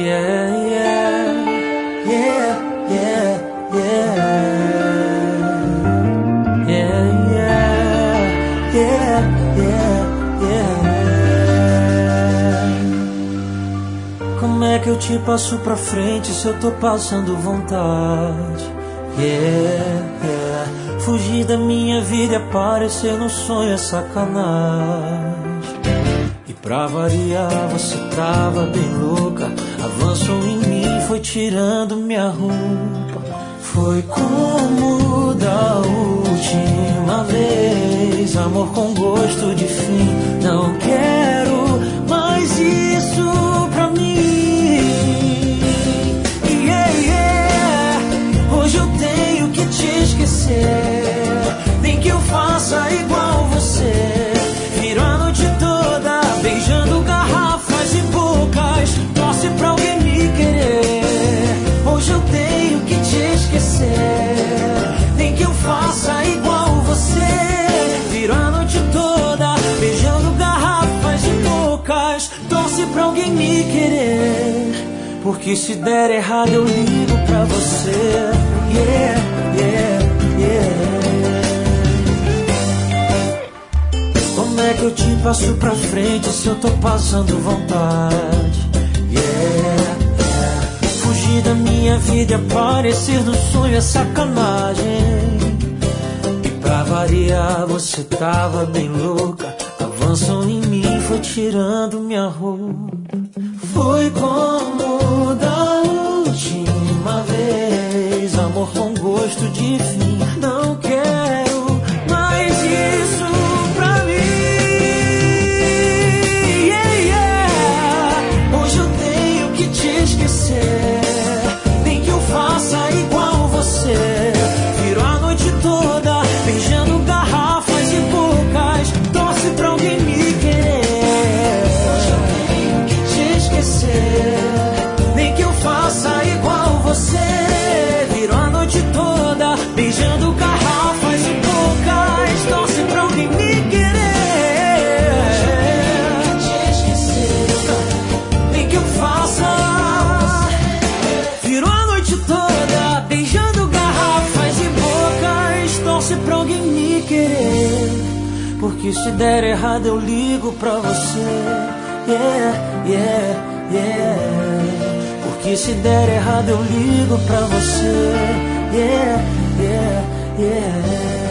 Yeah, yeah, yeah, yeah, yeah, yeah, yeah, yeah, yeah. Como é que eu te passo pra frente se eu tô passando vontade? Yeah, yeah. Fugir da minha vida e aparecer no sonho é sacanagem. E pra variar você tava bem louca, avançou em mim, foi tirando minha roupa. Foi como da última vez, amor com gosto de fim. Não quero mais isso pra mim. Yeah, yeah. Hoje eu tenho que te esquecer, nem que eu faça igual você. Viro a noite toda beijando garrafas e bocas, torce pra alguém me querer. Hoje eu tenho que te esquecer, nem que eu faça igual você. Viro a noite toda beijando garrafas e bocas, torce pra alguém me querer. Porque se der errado eu ligo pra você. Yeah, yeah, yeah. Como é que eu te passo pra frente se eu tô passando vontade? Yeah, yeah. Fugir da minha vida e aparecer no sonho é sacanagem. E pra variar você tava bem louca, avançou em mim, foi tirando minha roupa. Foi como da última vez, amor com gosto de fim. Não quero mais isso pra mim. Yeah, yeah. Hoje eu tenho que te esquecer, nem que eu faça igual você. Viro a noite toda beijando garrafas e bocas, torce pra alguém me querer. Hoje eu tenho que te esquecer, nem que eu faça igual você. Viro a noite toda beijando garrafas e bocas, torce pra alguém me querer. Te esquecer, nem que eu faça. Viro a noite toda beijando garrafas e bocas, torce pra alguém me querer. Porque se der errado eu ligo pra você. Yeah, yeah, yeah. Porque se der errado eu ligo pra você. Yeah, yeah, yeah.